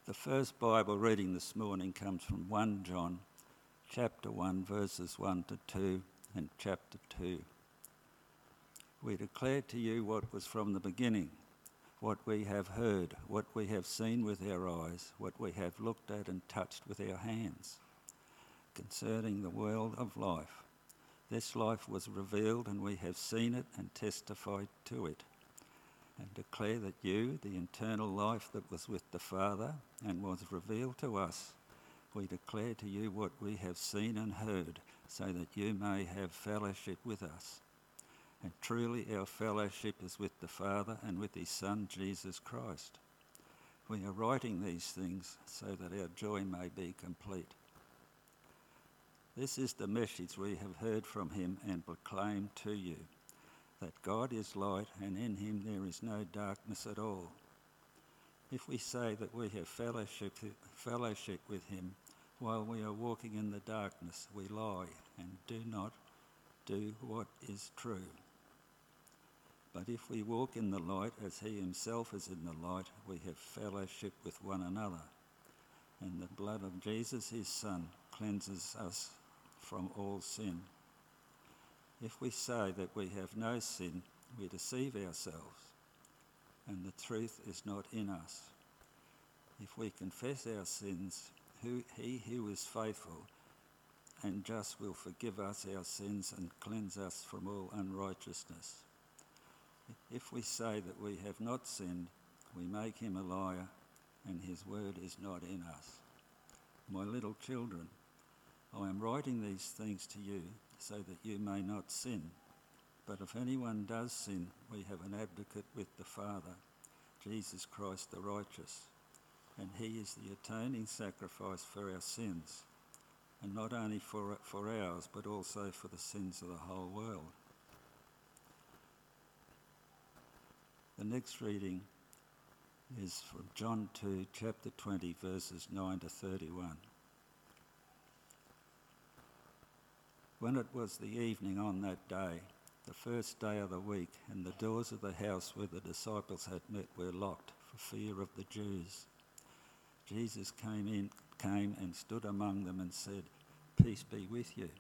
The first Bible reading this morning comes from 1 John, chapter 1, verses 1 to 2, and chapter 2. We declare to you what was from the beginning, what we have heard, what we have seen with our eyes, what we have looked at and touched with our hands, concerning the world of life. This life was revealed, and we have seen it and testified to it, and declare that you, the eternal life that was with the Father and was revealed to us, we declare to you what we have seen and heard, so that you may have fellowship with us. And truly our fellowship is with the Father and with his Son, Jesus Christ. We are writing these things so that our joy may be complete. This is the message we have heard from him and proclaim to you, that God is light, and in him there is no darkness at all. If we say that we have fellowship with him while we are walking in the darkness, we lie and do not do what is true. But if we walk in the light as he himself is in the light, we have fellowship with one another. And the blood of Jesus, his Son, cleanses us from all sin. If we say that we have no sin, we deceive ourselves, and the truth is not in us. If we confess our sins, he who is faithful and just will forgive us our sins and cleanse us from all unrighteousness. If we say that we have not sinned, we make him a liar, and his word is not in us. My little children, I am writing these things to you so that you may not sin. But if anyone does sin, we have an advocate with the Father, Jesus Christ the righteous. And he is the atoning sacrifice for our sins, and not only for ours, but also for the sins of the whole world. The next reading is from John 2, chapter 20, verses 9 to 31. When it was the evening on that day, the first day of the week, and the doors of the house where the disciples had met were locked for fear of the Jews, Jesus came and stood among them and said, "Peace be with you."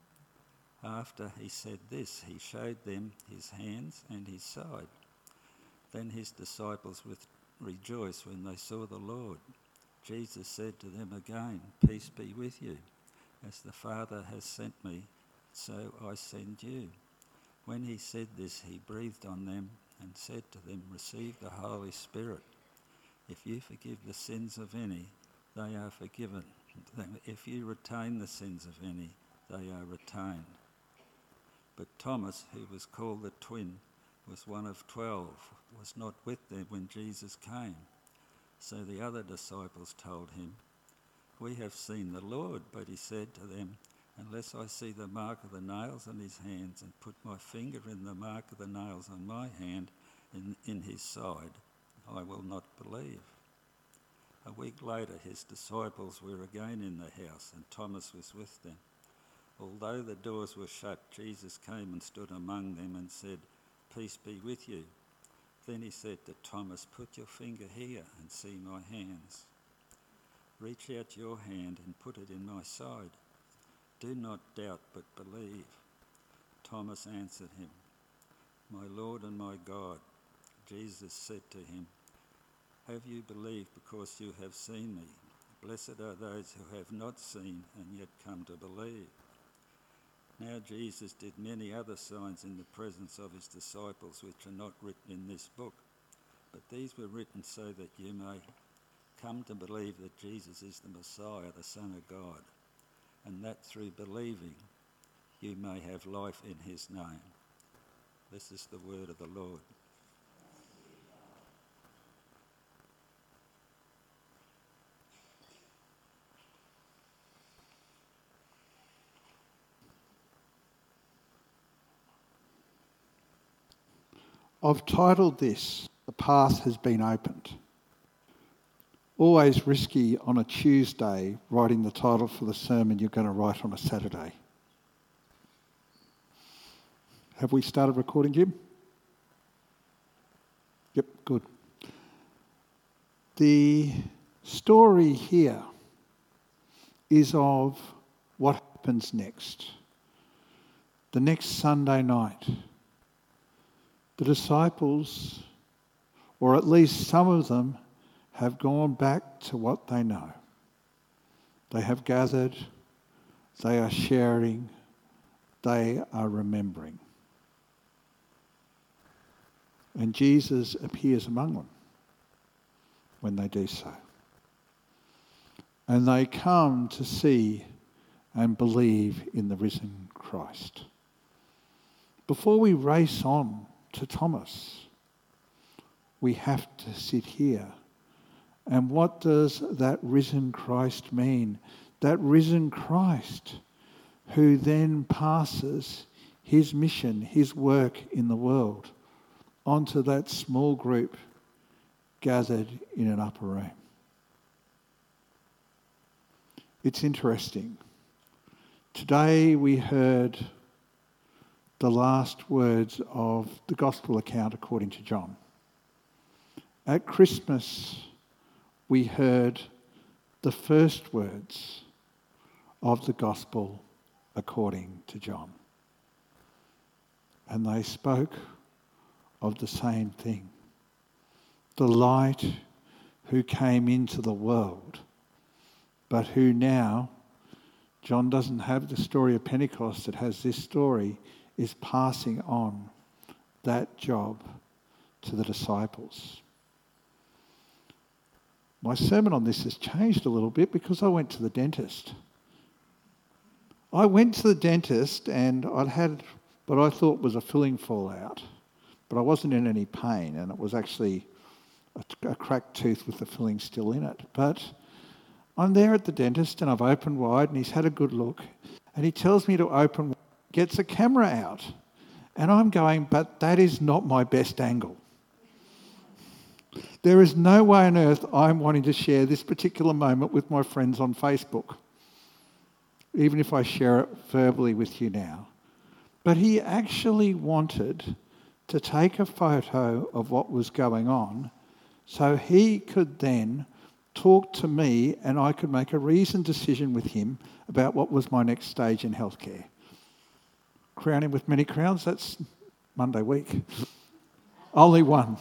After he said this, he showed them his hands and his side. Then his disciples rejoiced when they saw the Lord. Jesus said to them again, "Peace be with you. As the Father has sent me, so I send you." When he said this, he breathed on them and said to them, "Receive the Holy Spirit. If you forgive the sins of any, they are forgiven. If you retain the sins of any, they are retained." But Thomas, who was called the twin, was one of 12, was not with them when Jesus came. So the other disciples told him, "We have seen the Lord." But he said to them, "Unless I see the mark of the nails in his hands and put my finger in the mark of the nails on my hand in his side, I will not believe." A week later, his disciples were again in the house, and Thomas was with them. Although the doors were shut, Jesus came and stood among them and said, "Peace be with you." Then he said to Thomas, "Put your finger here and see my hands. Reach out your hand and put it in my side. Do not doubt, but believe." Thomas answered him, "My Lord and my God." Jesus said to him, "Have you believed because you have seen me? Blessed are those who have not seen and yet come to believe." Now Jesus did many other signs in the presence of his disciples, which are not written in this book, but these were written so that you may come to believe that Jesus is the Messiah, the Son of God, and that through believing you may have life in his name. This is the word of the Lord. I've titled this, "The Path Has Been Opened." Always risky on a Tuesday writing the title for the sermon you're going to write on a Saturday. Have we started recording, Jim? Yep, good. The story here is of what happens next. The next Sunday night, the disciples, or at least some of them, have gone back to what they know. They have gathered, they are sharing, they are remembering. And Jesus appears among them when they do so. And they come to see and believe in the risen Christ. Before we race on to Thomas, we have to sit here. And what does that risen Christ mean? That risen Christ who then passes his mission, his work in the world, onto that small group gathered in an upper room. It's interesting. Today we heard the last words of the Gospel account according to John. At Christmas, we heard the first words of the Gospel according to John. And they spoke of the same thing. The light who came into the world, but who now, John doesn't have the story of Pentecost, it has this story, is passing on that job to the disciples. My sermon on this has changed a little bit because I went to the dentist. I went to the dentist and I'd had what I thought was a filling fall out, but I wasn't in any pain, and it was actually a cracked tooth with the filling still in it. But I'm there at the dentist and I've opened wide and he's had a good look and he tells me to open wide, gets a camera out, and I'm going, but that is not my best angle. There is no way on earth I'm wanting to share this particular moment with my friends on Facebook, even if I share it verbally with you now. But he actually wanted to take a photo of what was going on so he could then talk to me and I could make a reasoned decision with him about what was my next stage in healthcare. Crown him with many crowns, that's Monday week. Only one.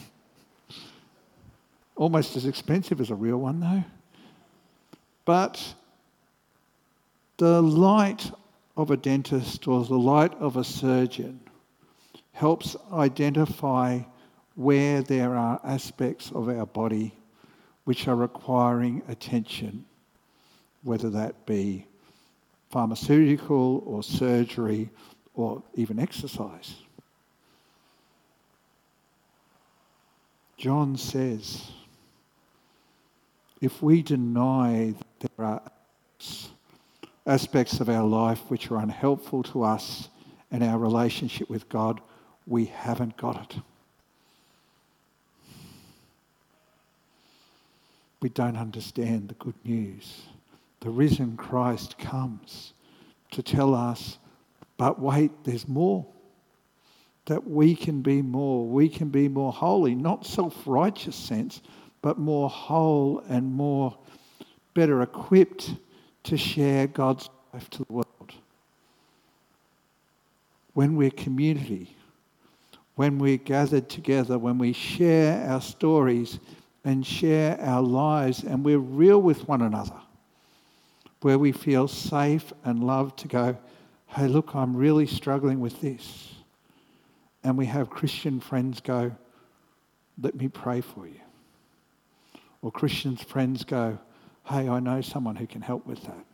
Almost as expensive as a real one though. But the light of a dentist or the light of a surgeon helps identify where there are aspects of our body which are requiring attention, whether that be pharmaceutical or surgery or even exercise. John says, if we deny that there are aspects of our life which are unhelpful to us and our relationship with God, we haven't got it. We don't understand the good news. The risen Christ comes to tell us, but wait, there's more. That we can be more holy, not self-righteous sense, but more whole and more better equipped to share God's life to the world. When we're community, when we're gathered together, when we share our stories and share our lives and we're real with one another, where we feel safe and loved to go, hey, look, I'm really struggling with this. And we have Christian friends go, let me pray for you. Or Christian friends go, hey, I know someone who can help with that.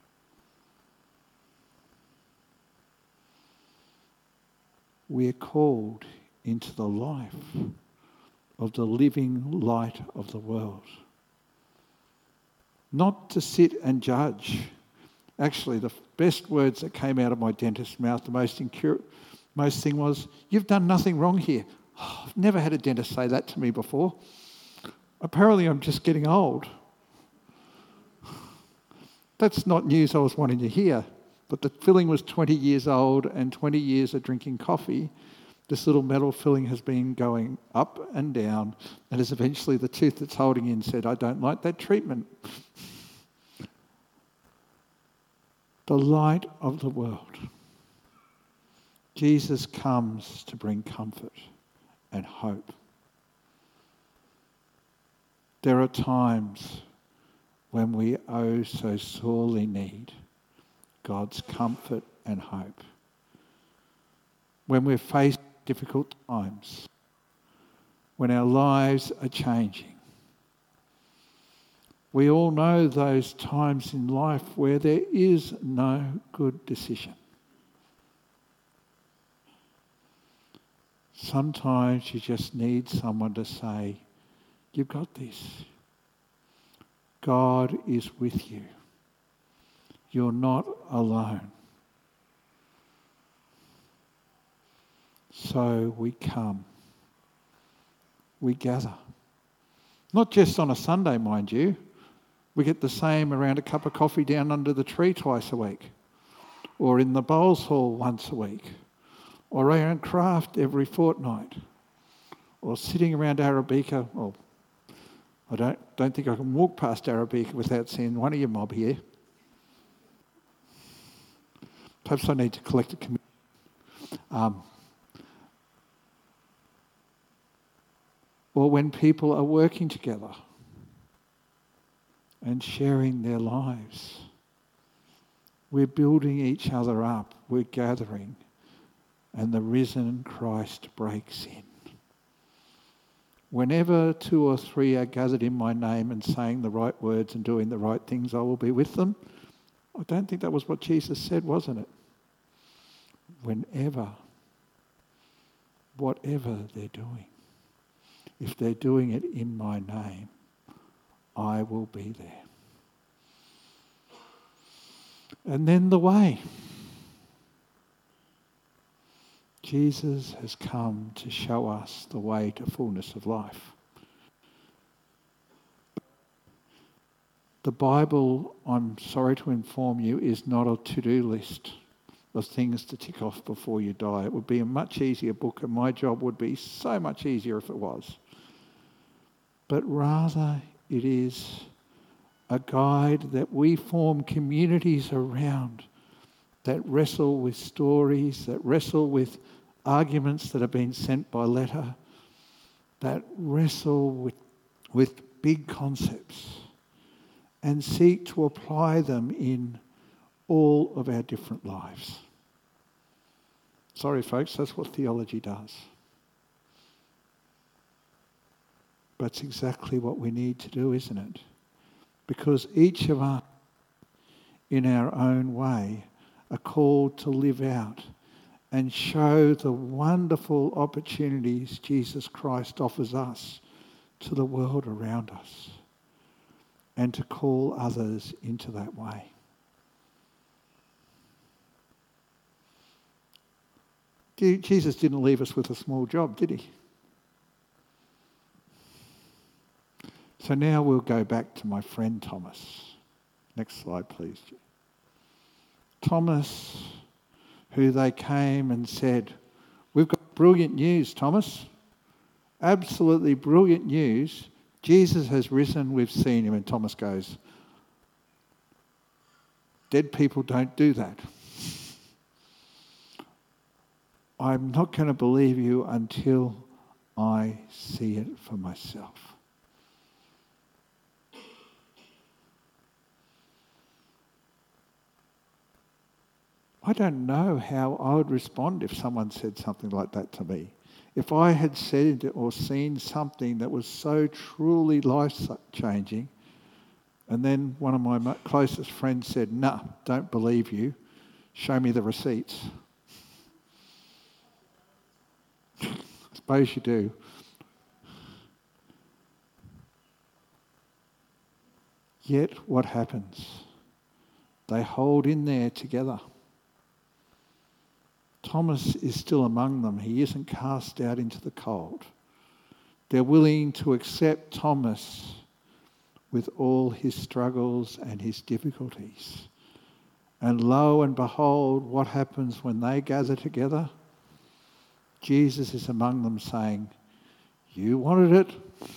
We are called into the life of the living light of the world. Not to sit and judge. Actually, the best words that came out of my dentist's mouth, the most thing was, you've done nothing wrong here. Oh, I've never had a dentist say that to me before. Apparently I'm just getting old. That's not news I was wanting to hear. But the filling was 20 years old and 20 years of drinking coffee. This little metal filling has been going up and down, and is eventually the tooth that's holding in said, I don't like that treatment. The light of the world. Jesus comes to bring comfort and hope. There are times when we oh so sorely need God's comfort and hope. When we're faced with difficult times, when our lives are changing. We all know those times in life where there is no good decision. Sometimes you just need someone to say, you've got this. God is with you. You're not alone. So we come. We gather. Not just on a Sunday, mind you. We get the same around a cup of coffee down under the tree twice a week, or in the bowls hall once a week, or around craft every fortnight, or sitting around Arabica. Well, I don't think I can walk past Arabica without seeing one of your mob here. Perhaps I need to collect a committee. Or when people are working together and sharing their lives. We're building each other up. We're gathering. And the risen Christ breaks in. Whenever 2 or 3 are gathered in my name and saying the right words and doing the right things, I will be with them. I don't think that was what Jesus said, wasn't it? Whenever, whatever they're doing. If they're doing it in my name, I will be there. And then the way. Jesus has come to show us the way to fullness of life. The Bible, I'm sorry to inform you, is not a to-do list of things to tick off before you die. It would be a much easier book, and my job would be so much easier if it was. But rather it is a guide that we form communities around, that wrestle with stories, that wrestle with arguments that have been sent by letter, that wrestle with big concepts and seek to apply them in all of our different lives. Sorry folks, that's what theology does. But it's exactly what we need to do, isn't it? Because each of us, in our own way, are called to live out and show the wonderful opportunities Jesus Christ offers us to the world around us, and to call others into that way. Jesus didn't leave us with a small job, did he? So now we'll go back to my friend Thomas. Next slide, please. Thomas, who they came and said, we've got brilliant news, Thomas. Absolutely brilliant news. Jesus has risen, we've seen him. And Thomas goes, dead people don't do that. I'm not going to believe you until I see it for myself. I don't know how I would respond if someone said something like that to me. If I had said or seen something that was so truly life-changing, and then one of my closest friends said, nah, don't believe you, show me the receipts. I suppose you do. Yet what happens? They hold in there together. Thomas is still among them. He isn't cast out into the cold. They're willing to accept Thomas with all his struggles and his difficulties. And lo and behold, what happens when they gather together? Jesus is among them saying, you wanted it?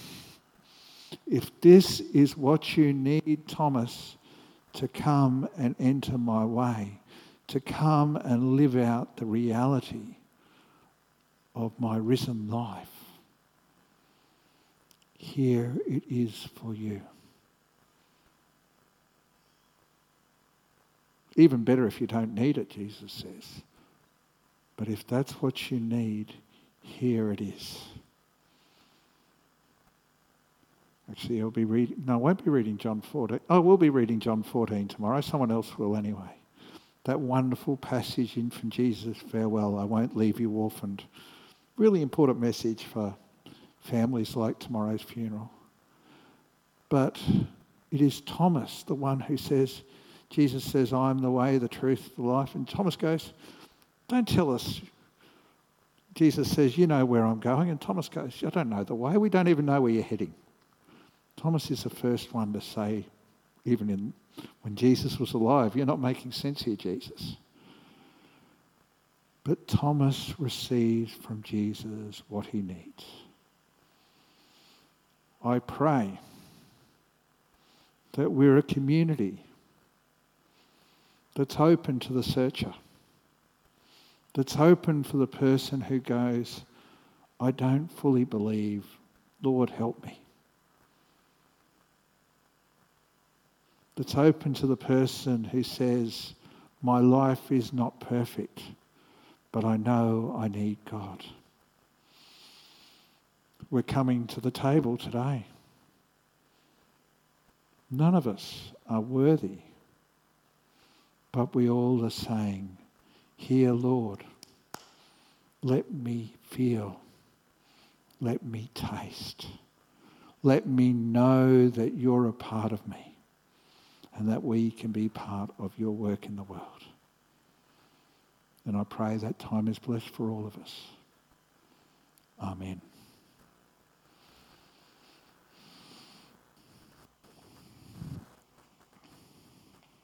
If this is what you need, Thomas, to come and enter my way, to come and live out the reality of my risen life, here it is for you. Even better if you don't need it, Jesus says. But if that's what you need, here it is. Actually, I won't be reading John 14. I will be reading John 14 tomorrow. Someone else will anyway. That wonderful passage in from Jesus' farewell, I won't leave you orphaned. Really important message for families like tomorrow's funeral. But it is Thomas, the one who says, Jesus says, I am the way, the truth, the life. And Thomas goes, don't tell us. Jesus says, you know where I'm going. And Thomas goes, I don't know the way. We don't even know where you're heading. Thomas is the first one to say, even when Jesus was alive, you're not making sense here, Jesus. But Thomas receives from Jesus what he needs. I pray that we're a community that's open to the searcher, that's open for the person who goes, I don't fully believe, Lord, help me. That's open to the person who says, my life is not perfect, but I know I need God. We're coming to the table today. None of us are worthy, but we all are saying, here, Lord, let me feel, let me taste, let me know that you're a part of me, and that we can be part of your work in the world. And I pray that time is blessed for all of us. Amen.